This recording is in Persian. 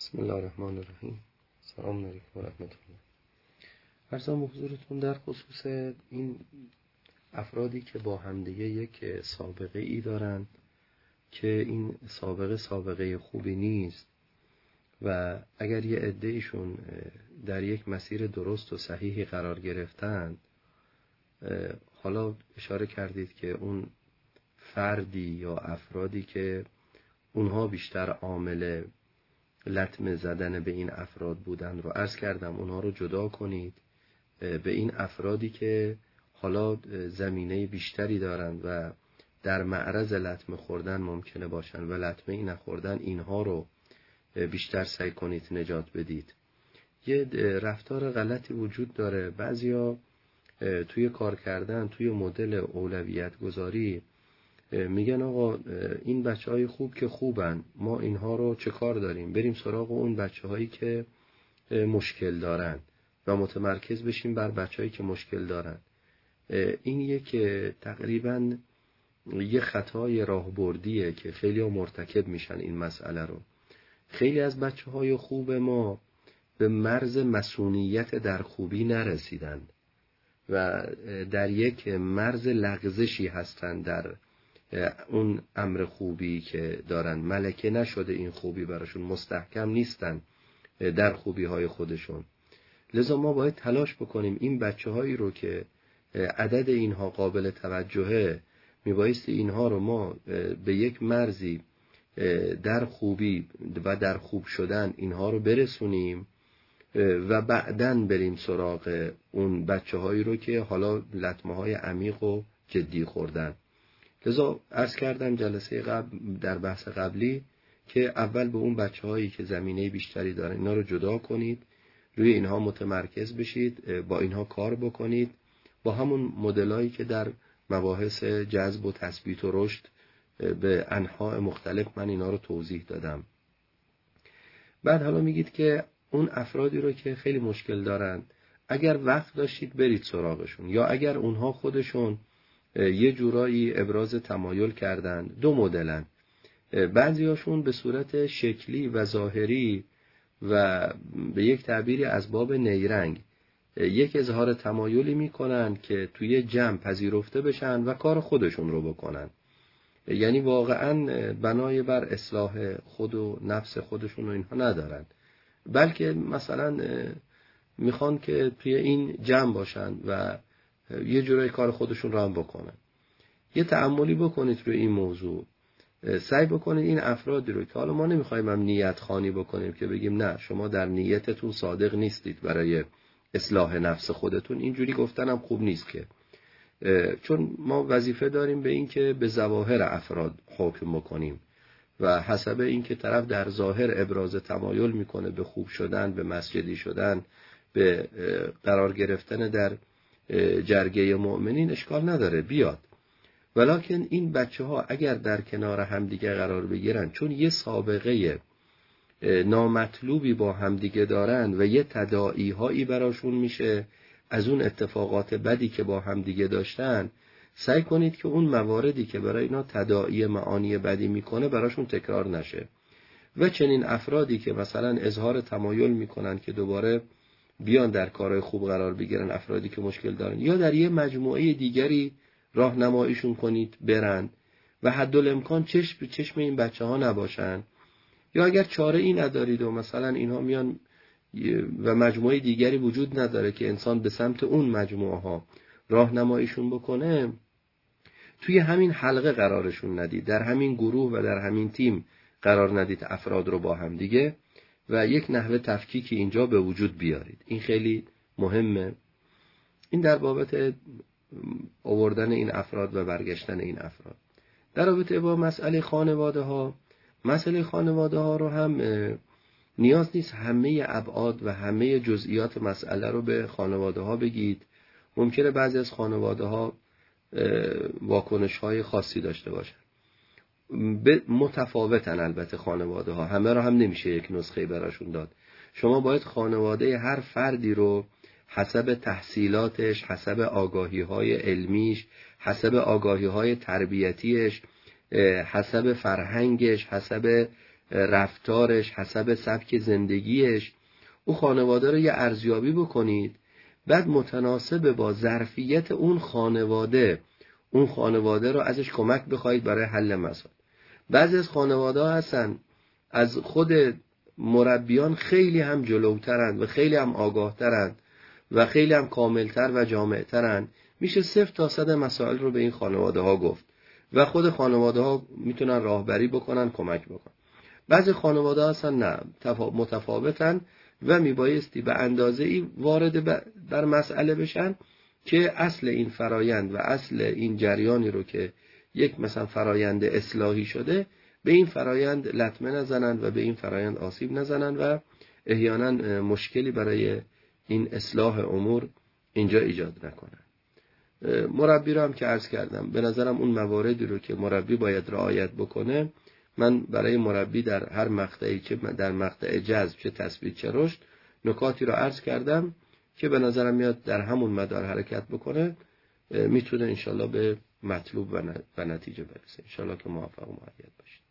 بسم الله الرحمن الرحیم. سلام علیکم و رحمت الله. عرضم به حضورتون در خصوص این افرادی که با همدیگه یک سابقه ای دارن که این سابقه خوبی نیست و اگر یه عده‌ایشون در یک مسیر درست و صحیحی قرار گرفتن، حالا اشاره کردید که اون فردی یا افرادی که اونها بیشتر عامل لطمه زدن به این افراد بودن رو عرض کردم، اونها رو جدا کنید به این افرادی که حالا زمینه بیشتری دارند و در معرض لطمه خوردن ممکنه باشن و لطمه ای نخوردن، اینها رو بیشتر سعی کنید نجات بدید. یه رفتار غلطی وجود داره، بعضیا توی کار کردن، توی مدل اولویت گذاری میگن آقا این بچه‌های خوب که خوبن، ما اینها رو چه کار داریم، بریم سراغ اون بچه‌هایی که مشکل دارن و متمرکز بشیم بر بچه‌هایی که مشکل دارن. این یک تقریباً یه خطای راهبردیه که خیلی ها مرتکب میشن این مسئله رو. خیلی از بچه‌های خوب ما به مرز مسئولیت در خوبی نرسیدن و در یک مرز لغزشی هستن در اون امر خوبی که دارن. ملکه نشده این خوبی براشون، مستحکم نیستن در خوبی های خودشون. لذا ما باید تلاش بکنیم این بچه هایی رو که عدد اینها قابل توجهه، میبایستی اینها رو ما به یک مرزی در خوبی و در خوب شدن اینها رو برسونیم و بعدن بریم سراغ اون بچه هایی رو که حالا لطمه های عمیق و جدی خوردن. لذا عرض کردم جلسه قبل در بحث قبلی که اول به اون بچه هایی که زمینه بیشتری دارن اینا رو جدا کنید، روی اینها متمرکز بشید، با اینها کار بکنید، با همون مدلایی که در مباحث جذب و تثبیت و رشد به انواع مختلف من اینا رو توضیح دادم. بعد حالا میگید که اون افرادی رو که خیلی مشکل دارن، اگر وقت داشتید برید سراغشون، یا اگر اونها خودشون یه جورایی ابراز تمایل کردن. دو مدلن، بعضیاشون به صورت شکلی و ظاهری و به یک تعبیری از باب نیرنگ یک اظهار تمایلی میکنن که توی جمع پذیرفته بشن و کار خودشون رو بکنن، یعنی واقعا بنای بر اصلاح خود و نفس خودشون و اینها ندارن، بلکه مثلا میخوان که توی این جمع باشن و یه جورایی کار خودشون رو هم بکنن. یه تأملی بکنید روی این موضوع، سعی بکنید این افرادی رو که حالا ما نمیخوایم هم نیت خوانی بکنیم که بگیم نه شما در نیتتون صادق نیستید برای اصلاح نفس خودتون، اینجوری گفتنم خوب نیست که، چون ما وظیفه داریم به این که به ظواهر افراد حکم بکنیم و حسب این که طرف در ظاهر ابراز تمایل میکنه به خوب شدن، به مسجدی شدن، به قرار گرفتن در جرگه مؤمنین، اشکال نداره بیاد. ولکن این بچه ها اگر در کنار همدیگه قرار بگیرن، چون یه سابقه نامطلوبی با همدیگه دارن و یه تداعی هایی براشون میشه از اون اتفاقات بدی که با همدیگه داشتن، سعی کنید که اون مواردی که برای اینا تداعی معانی بدی میکنه براشون تکرار نشه. و چنین افرادی که مثلا اظهار تمایل میکنن که دوباره بیان در کارهای خوب قرار بگیرن، افرادی که مشکل دارن، یا در یه مجموعه دیگری راهنماییشون کنید برن و حدالامکان چشم به چشم این بچه ها نباشن، یا اگر چاره ای ندارید و مثلا اینها میان و مجموعه دیگری وجود نداره که انسان به سمت اون مجموعه ها راهنماییشون بکنه، توی همین حلقه قرارشون ندید، در همین گروه و در همین تیم قرار ندید افراد رو با هم دیگه و یک نحوه تفکیکی اینجا به وجود بیارید. این خیلی مهمه. این در بابت آوردن این افراد و برگشتن این افراد. در رابطه با مسئله خانواده ها رو هم نیاز نیست همه ابعاد و همه جزئیات مسئله رو به خانواده ها بگید. ممکنه بعضی از خانواده ها واکنش های خاصی داشته باشن، متفاوتن البته خانواده ها، همه رو هم نمیشه یک نسخه براشون داد. شما باید خانواده هر فردی رو حسب تحصیلاتش، حسب آگاهی‌های علمیش، حسب آگاهی‌های تربیتیش، حسب فرهنگش، حسب رفتارش، حسب سبک زندگیش، اون خانواده رو یه ارزیابی بکنید. بعد متناسب با ظرفیت اون خانواده رو ازش کمک بخواید برای حل مسائل. بعضی از خانواده ها هستن از خود مربیان خیلی هم جلوترند و خیلی هم آگاهترند و خیلی هم کاملتر و جامعترند. میشه 0 تا 100 مسائل رو به این خانواده ها گفت و خود خانواده ها میتونن راهبری بکنن، کمک بکنن. بعضی خانواده هستن نه، متفاوتن و میبایستی به اندازه ای وارد در مسئله بشن که اصل این فرایند و اصل این جریانی رو که یک مثلا فرایند اصلاحی شده، به این فرایند لطمه نزنند و به این فرایند آسیب نزنند و احیانا مشکلی برای این اصلاح امور اینجا ایجاد نکنند. مربی رو هم که عرض کردم، به نظرم اون مواردی رو که مربی باید رعایت بکنه، من برای مربی در هر مقطعی، چه در مقطع جذب، چه تثبیت، چه رشد، نکاتی رو عرض کردم که به نظرم میاد در همون مدار حرکت بکنه، میتونه انشالله به مطلوب و نتیجه برسه. انشالله که موفق و مؤید باشید.